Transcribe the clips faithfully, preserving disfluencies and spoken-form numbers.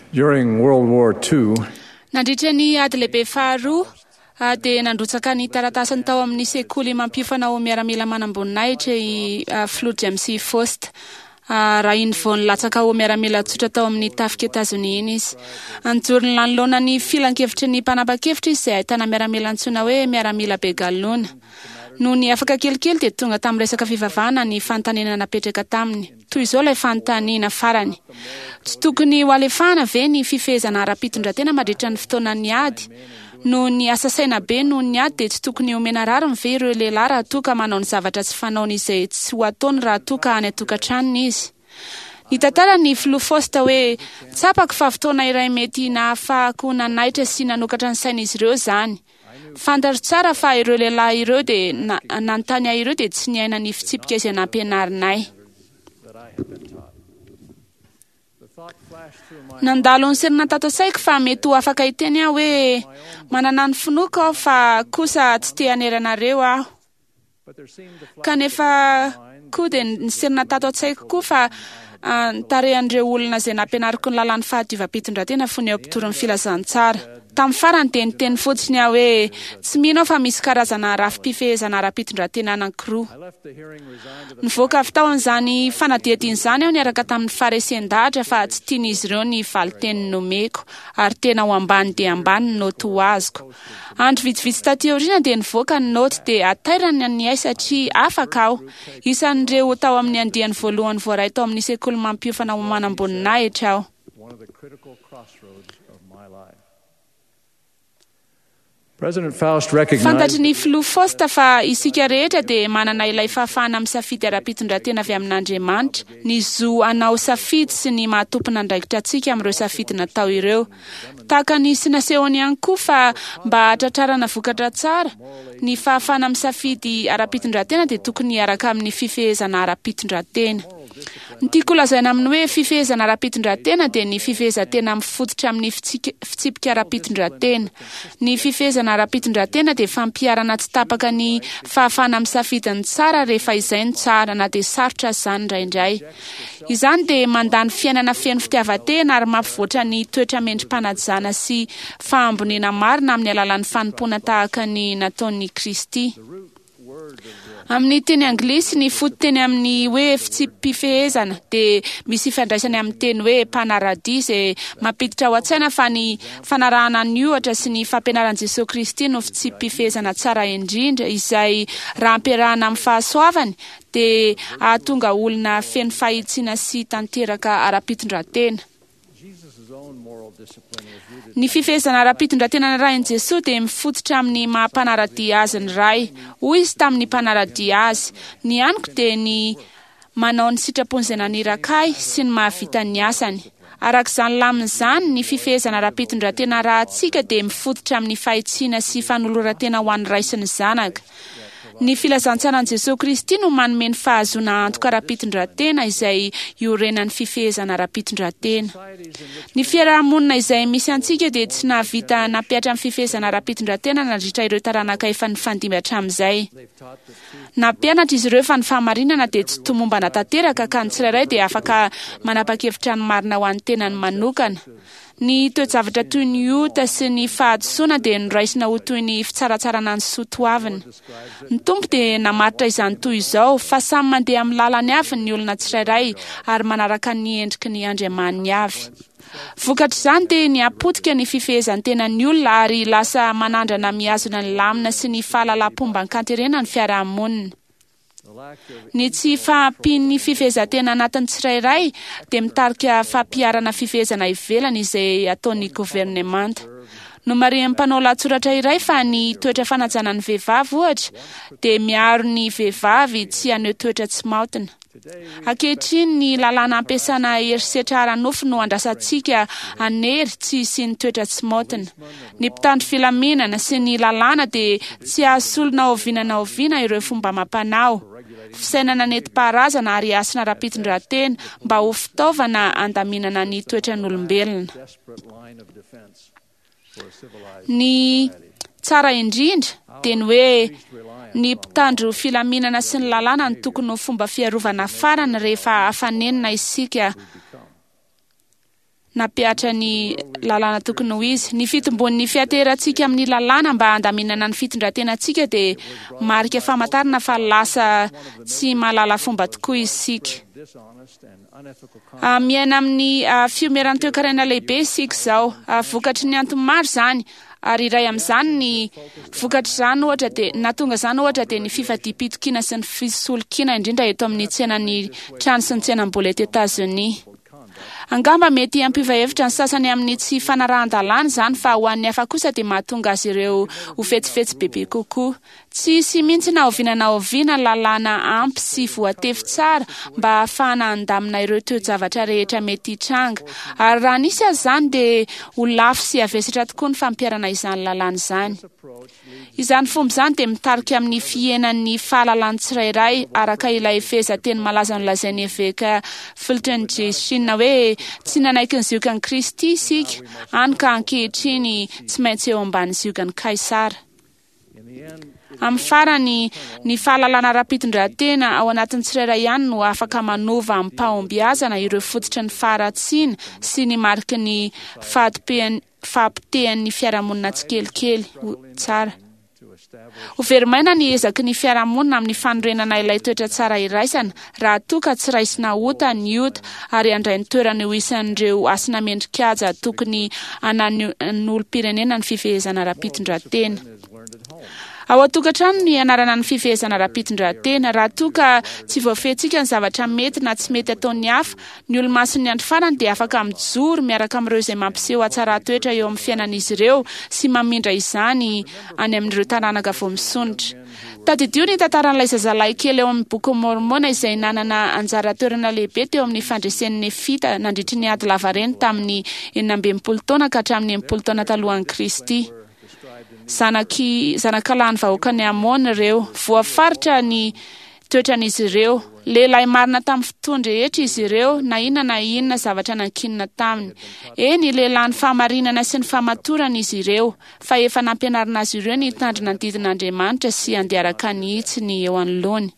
During World War Two, nandritra ny ady lehibe faharoa dia nandrotsaka ny taratasiny tao amin'ny sekoly mampifanao miaramila manamboninahitra i Flo James Faust. Raha iny vao nilatsaka ho miaramila tsotra tao amin'ny tafika Etazonia iny izy. Anjoro ny lanolona ny filan-kevitry ny mpanapa-kevitra izy izay ahitana miaramila antsoina hoe miaramila Begalona. No ny afaka kelikely dia tonga tamin'ny resaka fivavahana ny fanontaniana napetraka taminy. Toy izao ilay fanontaniana farany. Tsy tokony ho alefahana ve ny fifehezana ara-pitondratena mandritra ny fotoanan'ny ady? No ny asa saina be no ny ady dia tsy tokony omena rariny ve ireo lehilahy raha toa ka manao ny zavatra tsy fanaony izay tsy ho ataony raha toa ka any an-tokantranony izy. Nitantara ny Flo Faust hoe tsapako fa fotoana iray mety nahafahako nanaitra sy nanokatra ny sain'izy ireo izany. Fantaro tsara fa ireo lehilahy ireo dia na- nanontany ahy ireo dia tsy niaina ny fitsipika izay nampianarinay. Nandalo ny serina tato saiko fa mety ho afaka hiteny aho hoe manana ny finoako aho fa kosa tsy te haneranareo aho. Kanefa koa dia ny serina tato an-tsaiko koa fa ah, tarehan'ireo olona izay nampianariko ny lalàn'ny fahadiova-pitondratena fony eo am-pitoron'ny filazantsara. Tamin'ny farany dia niteny fotsiny aho hoe tsy mino aho fa misy karazana rafi-pifehezana ara-pitondratena anankiroa. Nivoaka avy tao an'izany fanadihadiana izany aho niaraka tamin'ny faresen-dahatra fa tsy tian'izy ireo ny valiteny nomeko ary tena ho ambany dia ambany ny noty ho azoko. Andro vitsivitsy taty aoriana dia nivoaka ny noty dia atairana ny ahy satria afaka aho. Isan'ireo tao amin'ny andiany voalohany voaray tao amin'ny sekoly mampiofana ho manamboninahitra aho. President Faust recognized Fantatry ny Flo Faust fa isika rehetra dia manana ilay fahafahana misafidy ara-pitondratena avy amin'Andriamanitra, ny zo anao safidy sy ny mahatompona andraikitra antsika amin'ireo safidy natao ireo. Tahaka ny sy nasehony ihany koa fa mba hahatratrarana vokatra tsara, ny fahafahana misafidy ara-pitondratena dia tokony hiaraka amin'ny fifehezana ara-pitondratena. Ny tiako lazaina aminy hoe fifehezana ara-pitondratena dia ny fifehezan-tena mifototra amin'ny fitsik- fitsipika ara-pitondratena. Ny fifehezana ara-pitondratena dia fampiarana tsy tapaka ny fahafahana misafidy ny tsara rehefa izay ny tsara na dia sarotra izany indraindray. Izany dia mandany fiainana feno fitiavan-tena ary mampivoatra ny toetra mendrim-panajana sy fahamboniana marina amin'ny alalan'ny fanompoana tahaka ny nataon'i Kristy. Amin'ny teny anglisy ny foto-teny amin'ny hoe fitsipifehezana dia misy ifandraisany amin'ny teny hoe panaradia izay mampiditra ao an-tsaina fa ny fanarahana ny ohatra sy ny fampianaran'i Jesosy Kristy no fitsipifehezana tsara indrindra izay raha ampiarahana amin'ny fahasoavany dia ahatonga olona feno fahitsiana sy tanteraka ara-pitondratena. Ny fifehezana ara-pitondratena narahin'i Jesosy dia mifototra amin'ny maha-panaradia azy ny ray. Hoy izy tamin'ny panaradia azy, ny aniko dia ny manao ny sitrapony izay naniraka ahy sy ny mahavita ny asany. Arak'izany lamin'izany ny fifehezana ara-pitondratena rahantsika dia mifototra amin'ny fahitsiana sy fanoloran-tena ho an'ny ray sy ny zanaka. Ny filazantsaran'i Jesosy Kristy no manome ny fahazoana antoka ara-pitondratena izay iorenan'ny fifehezana ara-pitondratena. Ny fiarahamonina izay misy antsika dia tsy nahavita nampiatra amin'ny fifehezana ara-pitondratena nandritra ireo taranaka efa nifandimby hatramin'izay. Nampianatra izy ireo fa ny fahamarinana dia tsy tomomba natanteraka ka ny tsirairay dia afaka manapa-kevitra ny marina ho an'ny tenany manokana. Ny toe-javatra toy ny ota sy ny fahadisoana dia noraisina ho toy ny fitsaratsarana ny soatoavina. Ny tompo dia namaritra izany toy izao fa samy mandeha amin'ny lalany avy ny olona tsirairay ary manaraka ny endriky ny andriamaniny avy. Vokatra izany dia ny apotika ny fifehezan-tena ny olona ary lasa manandrana mihazona ny lamina sy ny fahalalam-pomba ny fiarahamonina. Ny tsy fahampian'ny fifehezan-tena anatin'ny tsirairay dia mitarika fampiarana fifehezana ivelany izay ataon'ny governemanta. No marian'ny mpanao lahatsoratra iray fa ny toetra fanajana ny vehivavy ohatra dia miaro ny vehivavy tsy haneho toetra tsy maotina. Ankehitriny ny lalàna ampiasana herisetra ara-nofo no andrasantsika hanery tsy sy ny toetra tsy maotina. Ny mpitandro filaminana sy ny lalàna dia tsy ahasolona oviana na oviana ireo fomba amam-panao. Fisainana nentim-paharazana ary asina ara-pitondratena mba ho fitaovana andaminana ny toetran'olombelona. Ny tsara indrindra dia ny hoe ny mpitandro filaminana sy ny lalàna ny tokony ho fomba fiarovana farany rehefa hafanenina isika napiatra ny lalàna tokony ho izy. Ny fitombon'ny fiaterantsika amin'ny lalàna mba handaminana ny fitondrantenantsika dia marika famantarana fa lasa tsy mahalala fomba tokoa isika. Miaina amin'ny fiomeran'ny toe-karena lehibe isika izao, vokatry ny antony maro izany. Ary iray amin'izany ny vokatra izany ohatra dia natonga izany ohatra dia ny fifadiam-pitokina sy ny fisolokiana indrindra eto amin'ny tsenan'ny trano sy ny tsenam-bola eto Etazonia. Angamba mety ampiova hevitra ny sasany amin'ny tsy fanarahan-dalàna izany fa ho an'ny hafa kosa dia mahatonga azy ireo ho fetsifetsy bebe kokoa. Tsy sy mihitsy na oviana na oviana lalàna ampy sy voatefy tsara mba ahafahana handamina ireo toe-javatra rehetra mety hitranga. Ary raha nisy azy izany dia ho lafo sy avesatra tokoa ny fampiarana izany lalàna izany. Izany fomba izany dia mitarika amin'ny fiainan'ny fahalalan'ny tsirairay araka ilay fehezanteny malaza nolazain'ny evêka Fulton J. Sheen hoe tsy nanaiky ny ziokan'i Kristy isika, hany ka ankehitriny tsy maintsy eo ambany ziokan'i Kaisara. Amin'ny farany ny fahalalana ara-pitondran-tena ao anatin'ny tsirairay ihany no afaka manova amin'ny mpahombiazana ireo fototry ny faharatsiana sy ny mariky ny fahampitehan'ny fiarahamonina tsikelikely tsara. Ho verimaina ny ezaky ny fiarahamonina amin'ny fanorenana ilay toetra tsara iraisana raha toa ka tsy raisina ota ny ota ary handray ny toerana ho isan'ireo asina mendrikaja tokony anan'olom-pirenena ny fifehezana ara-pitondran-tena. Ao an-tokantrano ny anarana ny fifehezana ara-pitondran-tena raha toa ka tsy voafehintsika ny zavatra mety na tsy mety ataon'ny hafa, ny olo-mason'ny andro farany dia afaka mijoro miaraka amin'ireo izay mampiseho atsara toetra eo amin'ny fiainan'izy ireo sy mamindra izany any amin'ireo taranaka vao misonitra. Tadidio ny tantaran'ilay zazalahy kely eo amin'ny boky Mormona izay nanana anjara toerana lehibe teo amin'ny fandresen'ny Nefita nandritry ny ady lava reny tamin'ny enina amby enimpolo taona ka hatramin'ny enimpolo taona talohan'i Kristy. Zanaky zanakalany vahoakany Amona ireo, voafaritra ny toetran'izy ireo. Lehilahy marina tamin'ny fotoana rehetra izy ireo, na inona na inona zavatra nankinina taminy. Eny, lehilahy ny fahamarinana sy ny fahamatorana izy ireo, fa efa nampianarina azy ireo ny tandrina ny didin'Andriamanitra sy andeharaka ny hitsiny eo anoloany.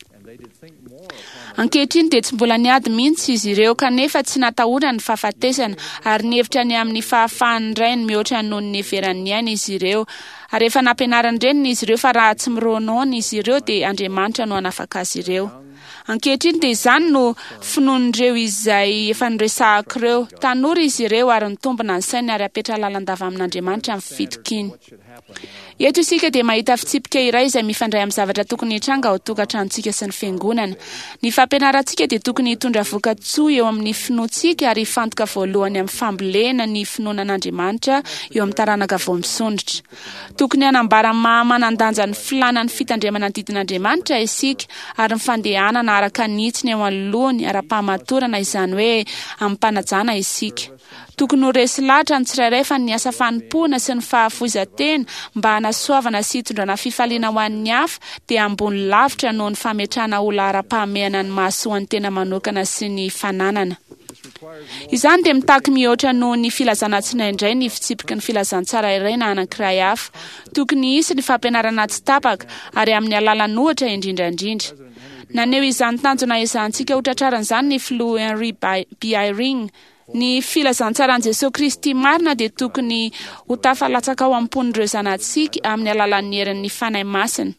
Ankehitriny dia tsy mbola niady mihitsy izy ireo kanefa tsy natahorana ny fahafatesana ary nihevitra ny amin'ny fahafahany iray ny mihoatra noho ny heveran'ny aina izy ireo. Ary efa nampianarany ireny izy ireo fa raha tsy mironoana izy ireo dia Andriamanitra no hanafaka azy ireo. Ankehitriny dia izany no finoan'ireo izay efa niresahako ireo. Tanora izy ireo ary nitombona ny sainy ary apetra lalandava amin'Andriamanitra amin'ny fitokiny. Eto isika dia mahita fitsipika iray izay mifandray amin'ny zavatra tokony hitranga ao tokantranontsika sy ny fiangonana. Ny fampianarantsika dia tokony hitondra voka-tsoa eo amin'ny finoantsika ary hifantoka voalohany amin'ny fambolena ny finoanan'Andriamanitra eo amin'ny taranaka vao misondritra. Tokony hanambara mahamanandanja ny filanan'ny fitandremana ny didin'Andriamanitra isika ary ny fandehanana araka ny hitsiny eo anoloany ara-pahamatorana izany hoe amin'ny mpanajana isika. Tokony ho resy lahatra ny tsirairay fa ny asa fanompoana sy ny fahafoizan-tena mba hanasoavana sy hitondrana fifaliana ho an'ny hafa dia ambony lavitra noho ny fametrahana olona ara-pahamehana ny mahasoa ny tena manokana sy ny fananana. Izany dia mitaky mihoatra noho ny filazana tsinaindray ny fitsipiky ny filazantsara iray na anankiray hafa. Tokony hisy ny fampianarana tsy tapaka ary amin'ny alalan'ny ohatra indrindrandrindra. Naneo izany tanjona izantsika ho tratraran'izany ny filoha Henry B. Eyring. Ny filazantsarani Jesosy Kristy marina dia tokony ho tafalatsaka ao am-pon'ireo zanantsika amin'ny alalan'ny herin'ny fanahy masina.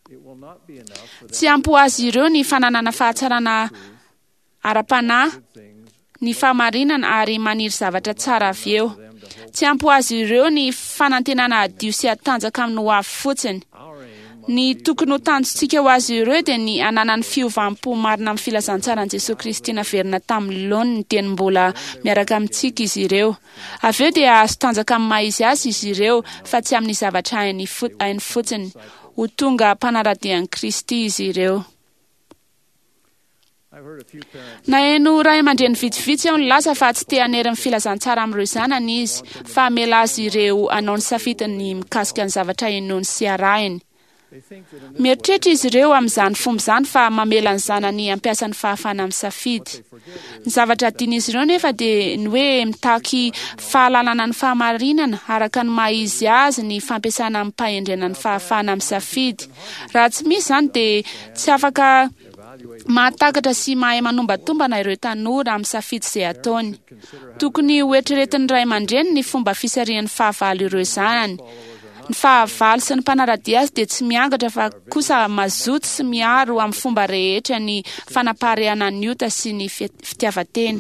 Tsy ampy ho azy ireo ny fananana fahatsarana ara-panahy, ny fahamarinana ary maniry zavatra tsara avy eo. Tsy ampy ho azy ireo ny fanantenana adio sy atanjaka amin'ny ho avy fotsiny. Ny tokony ho tanjontsika ho azy ireo dia ny ananany fiovampo marina amin'ny filazantsarani Jesosy Kristy naverina tamin'ny laony ny teny mbola miaraka amintsika izy ireo. Avy eo dia azo tanjaka amin'ny maha izy azy izy ireo fa tsy amin'ny zavatra hainy fotsiny. Ho tonga mpanaradian'i Kristy izy ireo. Nahaino ray aman-dreny vitsivitsy aho nilasa fa tsy te hanery ny filazantsara amin'ireo zanany izy fa hamela azy ireo hanao ny safidiny mikasika ny zavatra henoany sy arahiny. Mieritreritra izy ireo amin'izany fomba izany fa mamela ny zanany hampiasa ny fahafahana amin'ny safidy. Ny zavatra adin'izy ireo nefa dia ny hoe mitaky fahalalana ny fahamarinana araka ny maha izy azy ny fampiasana amin'ny mpahendrena ny fahafahana amin'ny safidy. Raha tsy misy izany dia tsy afaka mahatakatra sy mahay manombatomba ireo tanora amin'ny safidy izay ataony. Tokony hoeritreretin'ny ray aman-dreny ny fomba fisarian'ny fahavalo ireo zanany. Ny fahavalo sy ny mpanaradia azy dia tsy miangatra fa kosa mazoto sy miaro amin'ny fomba rehetra ny fanapaharehana ny ota sy ny fitiavatena.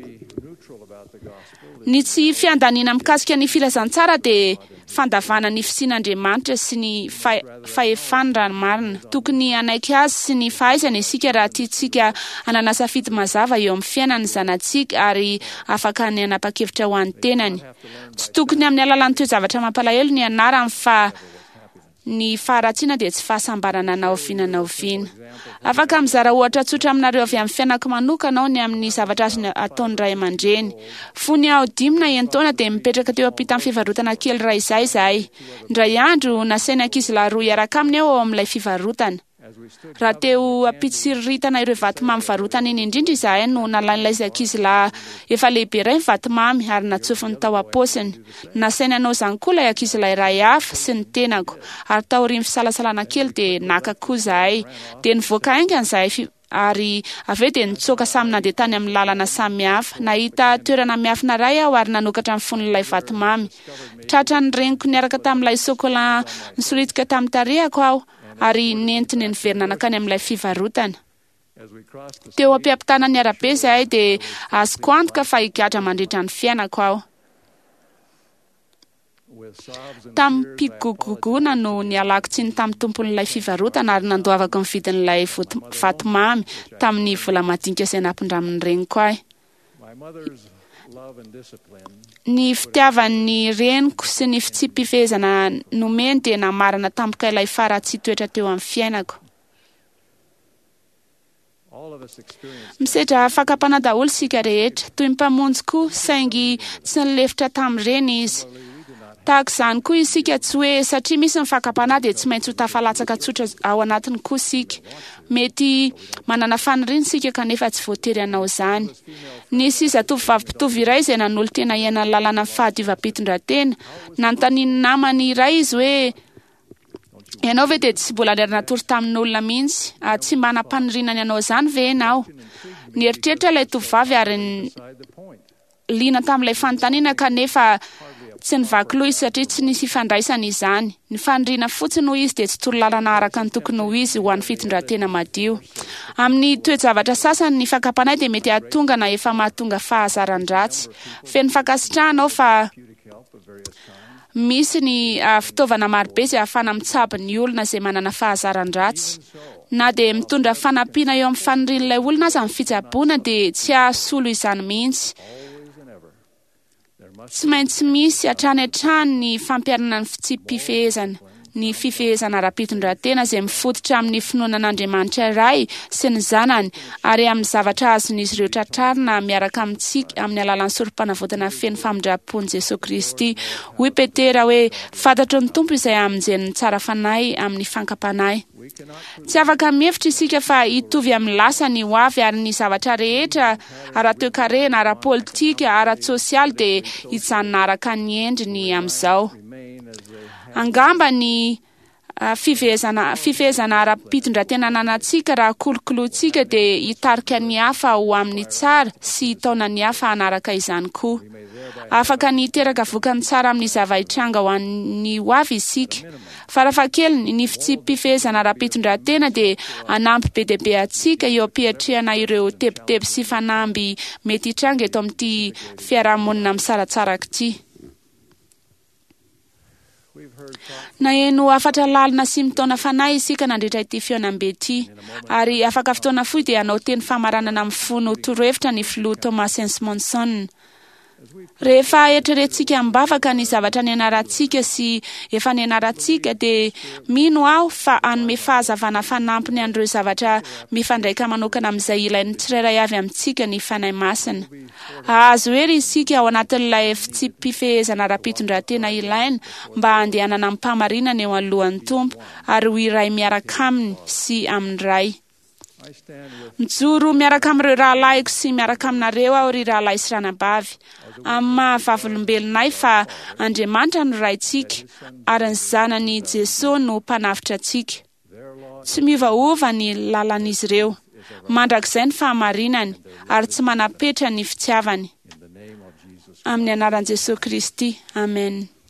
Ny tsy fiandaniana mikasika ny filazantsara dia fandavana ny fisian'Andriamanitra sy ny fahefany raha marina. Tokony anaiky azy sy ny fahaizana isika raha tiantsika hanana safidy mazava eo amin'ny fiainan'ny zanantsika ary afaka ny hanapa-kevitra ho an'ny tenany. Tsy tokony amin'ny alalan'ny toe-javatra mampalahelo ny anarany fa ny faharatsiana dia tsy fahasambarana naoviana naoviana. Afaka mizara ohatra tsotra aminareo avy amin'ny fiainako manokana ny amin'ny zavatra azo ataon'ny ray aman-dreny. Fony aho dimy na enina taona dia mipetraka teo ampita amin'ny fivarotana kely iray izay izahay. Indray andro nasainy ankizy lahy roa hiaraka aminy ao amin'ilay fivarotana. Raha teo ampitsiriritana ireo vatomamy varotana iny indrindra izahay no nalain'ilay ankizy lahy efa lehibe iray ny vatomamy ary natsofony tao am-paosiny. Nasainy anao izany koa ilay ankizy lahy iray hafa sy ny tenako ary taorian'ny fisalasalana kely dia naka koa izahay dia nivoaka aingana izahay ary avy eo dia nitsoaka samy nandeha tany amin'ny lalana samy hafa. Nahita toerana miafina iray aho ary nanokatra amin'ny fon'ilay vatomamy. Tratra ny reniko niaraka tamin'ilay sokola nisoritika tamin'ny tarehako aho ary nentiny niverina nakany amin'ilay fivarotana. Teo am-piampitana ny arabe izahay dia azoko antoka fa higadra mandritra ny fiainako aho. Tamin'ny mpigogogona no nialako tsiny tamin'ny tompon'ilay fivarotana ary nandoavako ny vidin'ilay vatomamy tamin'ny vola madinika izay nampindramin'ny reniko ahy. Ny fitiavan'ny reniko sy ny fitsipifezana nomeny dia namarana tampoka ilay faratsy toetra teo amin'ny fiainako. Misedra fakapana daholo sika rehetra, toy ny mpamonjy koa saingy tsy nilefitra tamin'ireny izy. Tahaka izany koa isika tsy hoe satria misy ny fakapana dia tsy maintsy ho tafalatsaka tsotra ao anatiny koa sika. Mety manana faniriana sika kanefa tsy voatery hanao izany. Nisy zatovovavy mpitovy iray izay nanolo tena iaina ny lalana fahadiovam-pitondratena. Nanontaniany namany iray izy hoe ianao ve dia tsy mbola niara-natory tamin'olona mihitsy? Tsy mba nampaniriana ny anao izany ve ianao? Nieritreritra ilay tovovavy ary liana tamin'ilay fanontaniana kanefa tsy nivaky loha izy satria tsy nisy ifandraisana izany. Ny faniriana fotsiny ho izy dia tsy toro-lalana araka ny tokony ho izy ho an'ny fitondratena madio. Amin'ny toe-javatra sasany ny fakapanay dia mety ahatonga na efa mahatonga fahazaran-dratsy. Feno fankasitrahana aho fa misy ny fitaovana marobe izay ahafana mitsabo ny olona izay manana fahazaran-dratsy. Na dia mitondra fanampiana eo amin'ny fanirian'ilay olona aza amin'ny fitsaboana dia tsy ahasolo izany mihitsy. Tsy maintsy misy hatrany hatrany ny fampiarana ny fitsipifehezana, ny fifehezana ara-pitondratena izay mifototra amin'ny finoanan'Andriamanitra iray sy ny zanany ary amin'ny zavatra azon'izy ireo tratrarina miaraka amintsika amin'ny alalan'ny sorom-panavotana feno famindram-pon'i Jesosy Kristy. Hoy Petera hoe fantatro ny tompo izay amonjeny tsara fanahy amin'ny fankapanay. Tsy afaka mihevitra isika fa hitovy amin'ny lasa ny ho avy ary ny zavatra rehetra ara-toe-karena, ara-politika, ara-tsosialy dia hijanona araka ny endriny amin'izao. Angamba ny fifehezana fifehezana ara-pitondratena ananantsika raha kolokoloantsika dia hitarika ny hafa ho amin'ny tsara sy hitaona ny hafa hanaraka izany koa. Afaka ny hiteraka vokany tsara amin'ny zava-hitranga ho an'ny ho avy isika. Farafahakeliny ny fitsipifehezana ara-pitondratena dia anampy be dia be antsika eo ampiatrehana ireo tebotebo sy fanamby mety hitranga eto amin'ity fiarahamonina misaratsaraka ity. Naheno afatra lalina sy mitaona fanahy isika nandritra ity fihaonam-be ity ary afaka fotoana fohy dia hanao teny famaranana amin'ny fono torohevitra ny filoha Thomas Monson. Rehefa eritreretintsika mibavaka ny zavatra ny anarantsika sy efa ny anarantsika dia mino aho fa anome fahazavana fanampiny an'ireo zavatra mifandraika manokana amin'izay ilain'ny tsirairay avy amintsika ny fanahy masina. Azo hery isika ao anatin'ilay fitsipifehezana ara-pitondratena ilaina mba handehanana amin'ny mpamarinana eo alohan'ny tompo ary ho iray miaraka aminy sy amin'ny ray. Mijoro miaraka amin'ireo rahalahiko sy miaraka aminareo aho ry rahalahy sy ranabavy amin'ny mahavavolombelonay fa Andriamanitra no raintsika ary ny zanany Jesosy no mpanafitra antsika. Tsy miovaova ny lalan'izy ireo. mandrakizay ny fahamarinany ary tsy manapetra ny fitiavany. Amin'ny anaran'i Jesosy Kristy. Amen.